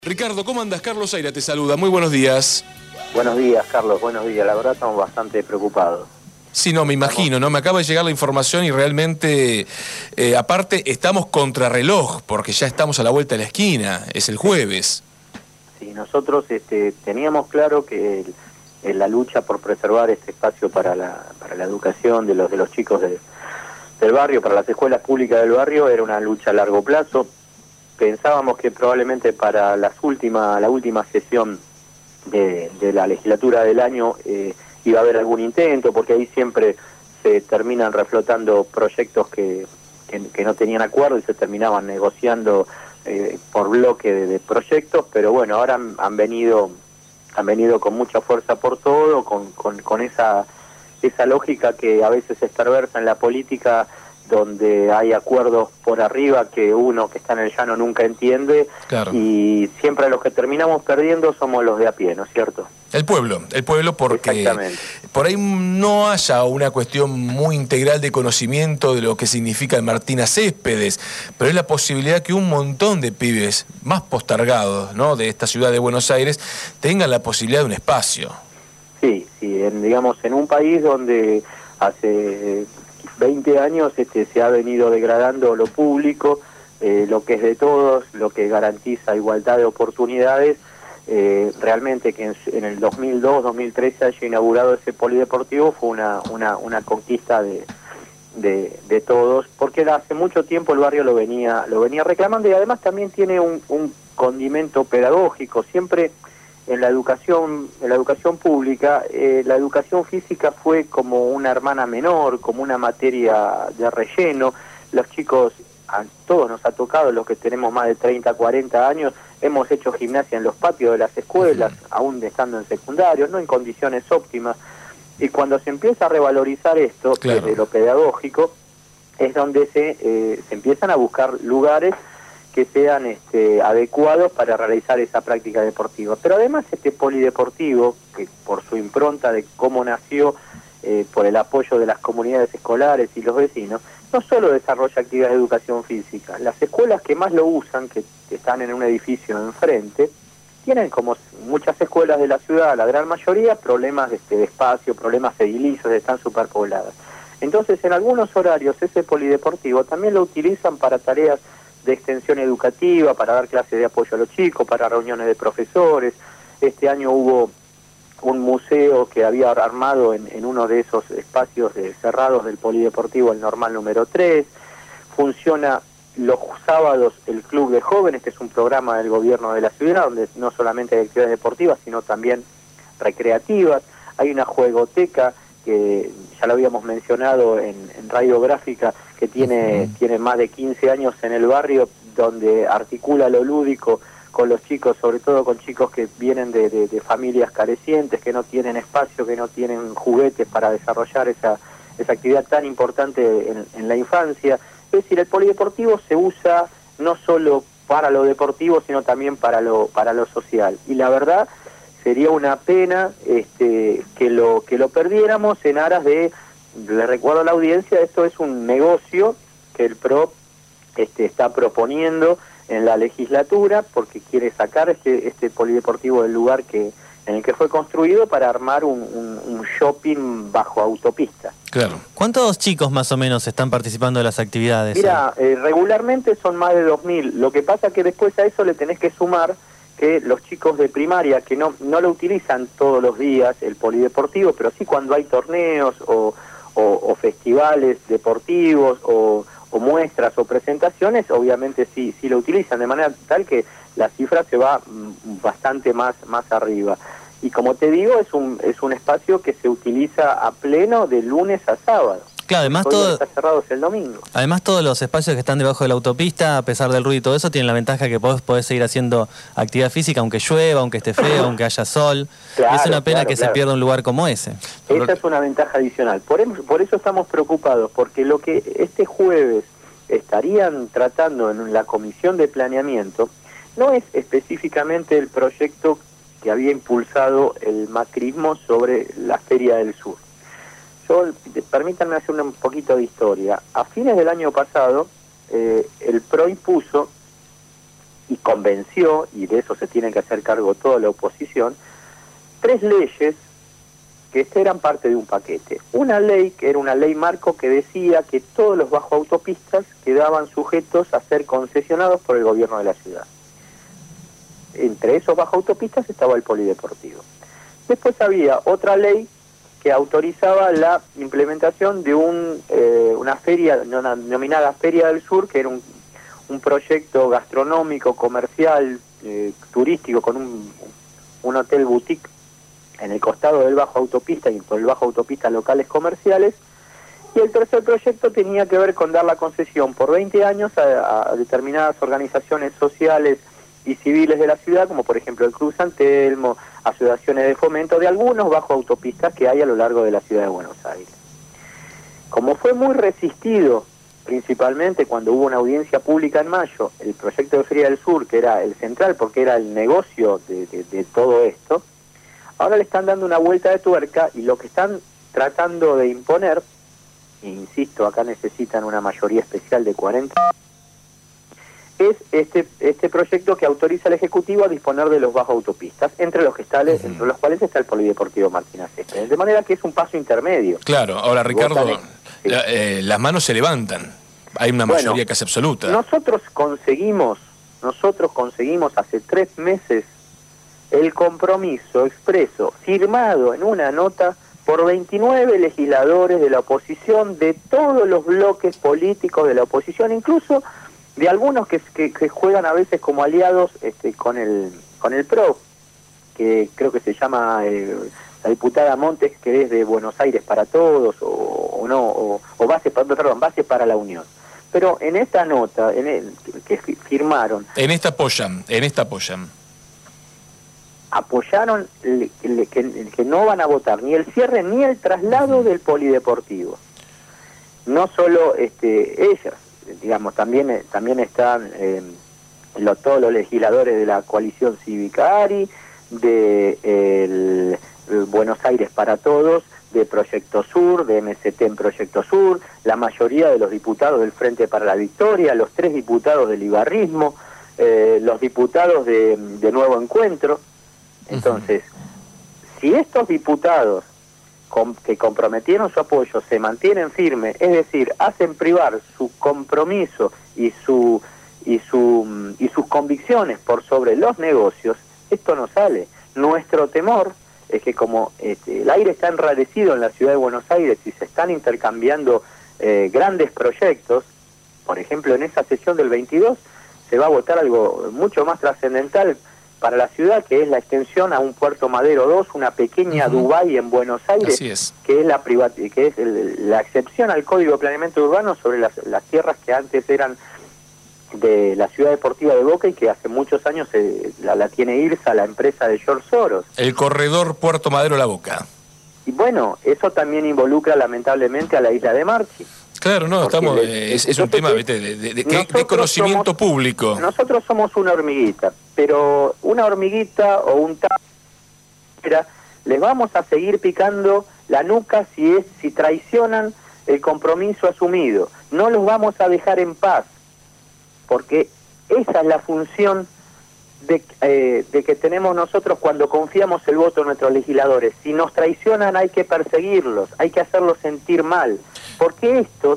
Ricardo, ¿cómo andas? Carlos Aira te saluda, muy buenos días. Buenos días, Carlos, buenos días. La verdad estamos bastante preocupados. Sí, no, me imagino, ¿no? Me acaba de llegar la información y realmente, aparte, estamos contrarreloj, porque ya estamos a la vuelta de la esquina, es el jueves. Sí, nosotros teníamos claro que la lucha por preservar este espacio para la educación de los chicos del barrio, para las escuelas públicas del barrio, era una lucha a largo plazo. Pensábamos que probablemente para la última sesión de la legislatura del año iba a haber algún intento, porque ahí siempre se terminan reflotando proyectos que no tenían acuerdo y se terminaban negociando por bloque de proyectos, pero bueno, ahora han venido con mucha fuerza por todo, con esa lógica que a veces es perversa en la política, donde hay acuerdos por arriba que uno que está en el llano nunca entiende. Claro. Y siempre los que terminamos perdiendo somos los de a pie, ¿no es cierto? El pueblo porque por ahí no haya una cuestión muy integral de conocimiento de lo que significa el Martina Céspedes, pero es la posibilidad que un montón de pibes más postergados, ¿no?, de esta ciudad de Buenos Aires tengan la posibilidad de un espacio. Sí, digamos, en un país donde hace 20 años se ha venido degradando lo público, lo que es de todos, lo que garantiza igualdad de oportunidades. Realmente que en el 2002-2013 haya inaugurado ese polideportivo fue una conquista de todos, porque hace mucho tiempo el barrio lo venía reclamando, y además también tiene un condimento pedagógico. Siempre en la educación pública, la educación física fue como una hermana menor, como una materia de relleno. Los chicos, a todos nos ha tocado, los que tenemos más de 30, 40 años, hemos hecho gimnasia en los patios de las escuelas, aún estando en secundario, no en condiciones óptimas. Y cuando se empieza a revalorizar esto, claro, desde lo pedagógico, es donde se empiezan a buscar lugares que sean adecuados para realizar esa práctica deportiva. Pero además este polideportivo, que por su impronta de cómo nació, por el apoyo de las comunidades escolares y los vecinos, no solo desarrolla actividades de educación física. Las escuelas que más lo usan, que están en un edificio enfrente, tienen, como muchas escuelas de la ciudad, la gran mayoría, problemas de espacio, problemas edilicios, están superpobladas. Entonces, en algunos horarios, ese polideportivo también lo utilizan para tareas de extensión educativa, para dar clases de apoyo a los chicos, para reuniones de profesores. Este año hubo un museo que había armado en uno de esos espacios cerrados del polideportivo, el normal número 3. Funciona los sábados el Club de Jóvenes, que es un programa del gobierno de la ciudad, donde no solamente hay actividades deportivas, sino también recreativas. Hay una juegoteca que ya lo habíamos mencionado en Radiográfica, que tiene más de 15 años en el barrio, donde articula lo lúdico con los chicos, sobre todo con chicos que vienen de familias carecientes, que no tienen espacio, que no tienen juguetes para desarrollar esa actividad tan importante en la infancia. Es decir, el polideportivo se usa no solo para lo deportivo, sino también para lo social. Y la verdad, sería una pena que lo perdiéramos en aras de, le recuerdo a la audiencia, esto es un negocio que el PRO está proponiendo en la legislatura, porque quiere sacar este polideportivo del lugar en el que fue construido para armar un shopping bajo autopista. Claro. ¿Cuántos chicos más o menos están participando de las actividades? Mira, regularmente son más de 2.000. Lo que pasa que después a eso le tenés que sumar que los chicos de primaria, que no lo utilizan todos los días el polideportivo, pero sí cuando hay torneos o festivales deportivos o muestras o presentaciones, obviamente sí lo utilizan, de manera tal que la cifra se va bastante más arriba. Y como te digo, es un espacio que se utiliza a pleno de lunes a sábado. Claro, además está cerrado el domingo. Además, todos los espacios que están debajo de la autopista, a pesar del ruido y todo eso, tienen la ventaja que podés seguir haciendo actividad física, aunque llueva, aunque esté feo, aunque haya sol. Claro, es una pena que se pierda un lugar como ese. Esa es una ventaja adicional. Por eso estamos preocupados, porque lo que este jueves estarían tratando en la comisión de planeamiento no es específicamente el proyecto que había impulsado el macrismo sobre la Feria del Sur. Permítanme hacer un poquito de historia. A fines del año pasado, el PRO impuso y convenció, y de eso se tiene que hacer cargo toda la oposición, 3 leyes que eran parte de un paquete. Una ley que era una ley marco que decía que todos los bajoautopistas quedaban sujetos a ser concesionados por el gobierno de la ciudad. Entre esos bajoautopistas estaba el polideportivo. Después había otra ley que autorizaba la implementación de una feria denominada Feria del Sur, que era un proyecto gastronómico, comercial, turístico, con un hotel boutique en el costado del bajo autopista y por el bajo autopista locales comerciales. Y el tercer proyecto tenía que ver con dar la concesión por 20 años a determinadas organizaciones sociales y civiles de la ciudad, como por ejemplo el Club San Telmo, asociaciones de fomento de algunos bajo autopistas que hay a lo largo de la ciudad de Buenos Aires. Como fue muy resistido, principalmente cuando hubo una audiencia pública en mayo, el proyecto de Feria del Sur, que era el central porque era el negocio de todo esto, ahora le están dando una vuelta de tuerca y lo que están tratando de imponer, e insisto, acá necesitan una mayoría especial de 40, es este proyecto que autoriza al Ejecutivo a disponer de los bajo autopistas, entre los cuales está el Polideportivo Martina Céspedes. De manera que es un paso intermedio. Claro, ahora Ricardo, las manos se levantan, hay una mayoría casi absoluta. Nosotros conseguimos hace 3 meses el compromiso expreso, firmado en una nota por 29 legisladores de la oposición, de todos los bloques políticos de la oposición, incluso de algunos que juegan a veces como aliados con el PRO, que creo que se llama la diputada Montes, que es de Buenos Aires para Todos, Base para la Unión. Pero en esta nota que firmaron... En esta apoyan. Apoyaron que no van a votar ni el cierre ni el traslado del polideportivo. No solo ellas, digamos, también están todos los legisladores de la coalición cívica ARI, de Buenos Aires para Todos, de Proyecto Sur, de MST en Proyecto Sur, la mayoría de los diputados del Frente para la Victoria, los 3 diputados del Ibarrismo, los diputados de Nuevo Encuentro. Entonces, si estos diputados que comprometieron su apoyo se mantienen firmes, es decir, hacen privar su compromiso y sus convicciones por sobre los negocios, esto no sale. Nuestro temor es que como el aire está enrarecido en la ciudad de Buenos Aires y se están intercambiando grandes proyectos, por ejemplo, en esa sesión del 22 se va a votar algo mucho más trascendental para la ciudad, que es la extensión a un Puerto Madero 2, una pequeña Dubái en Buenos Aires, que es la excepción al Código de Planeamiento Urbano sobre las tierras que antes eran de la Ciudad Deportiva de Boca y que hace muchos años la tiene IRSA, la empresa de George Soros. El corredor Puerto Madero-La Boca. Y bueno, eso también involucra lamentablemente a la isla de Marchi. Claro, no, es un tema de conocimiento público. Nosotros somos una hormiguita, pero una hormiguita o un les vamos a seguir picando la nuca si traicionan el compromiso asumido. No los vamos a dejar en paz, porque esa es la función de que tenemos nosotros cuando confiamos el voto en nuestros legisladores. Si nos traicionan hay que perseguirlos, hay que hacerlos sentir mal, porque esto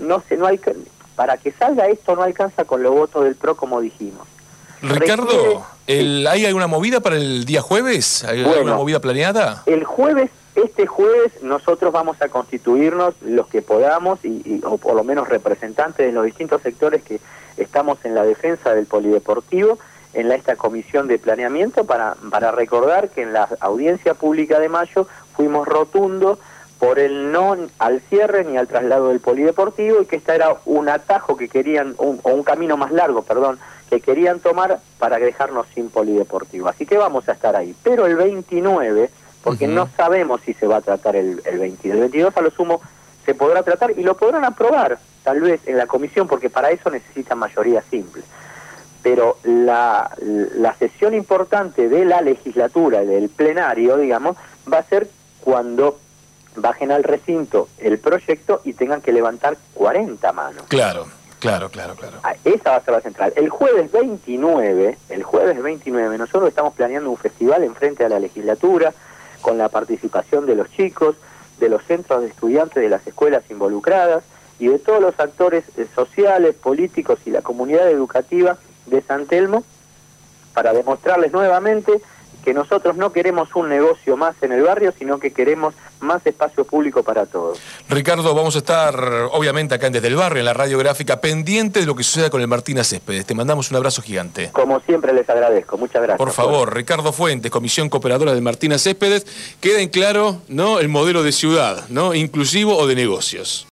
para que salga esto no alcanza con los votos del PRO, como dijimos. Ricardo, ¿hay alguna movida para el día jueves? ¿Hay alguna movida planeada? Este jueves nosotros vamos a constituirnos los que podamos o por lo menos representantes de los distintos sectores que estamos en la defensa del polideportivo en esta comisión de planeamiento para recordar que en la audiencia pública de mayo fuimos rotundos por el no al cierre ni al traslado del polideportivo y que esta era un atajo que querían, o un camino más largo, perdón, que querían tomar para dejarnos sin polideportivo. Así que vamos a estar ahí. Pero el 29, porque no sabemos si se va a tratar el 22. El 22 a lo sumo se podrá tratar y lo podrán aprobar, tal vez en la comisión, porque para eso necesitan mayoría simple. Pero la sesión importante de la legislatura, del plenario, digamos, va a ser cuando bajen al recinto el proyecto y tengan que levantar 40 manos. Claro. Claro. Esa va a ser la central. El jueves 29, nosotros estamos planeando un festival enfrente a la legislatura, con la participación de los chicos, de los centros de estudiantes de las escuelas involucradas y de todos los actores sociales, políticos y la comunidad educativa de San Telmo, para demostrarles nuevamente que nosotros no queremos un negocio más en el barrio, sino que queremos más espacio público para todos. Ricardo, vamos a estar obviamente acá en Desde el Barrio, en la radiográfica, pendiente de lo que suceda con el Martina Céspedes. Te mandamos un abrazo gigante. Como siempre les agradezco, muchas gracias. Por favor, Ricardo Fuentes, Comisión Cooperadora de Martina Céspedes, queda en claro, ¿no?, el modelo de ciudad, ¿no?, inclusivo o de negocios.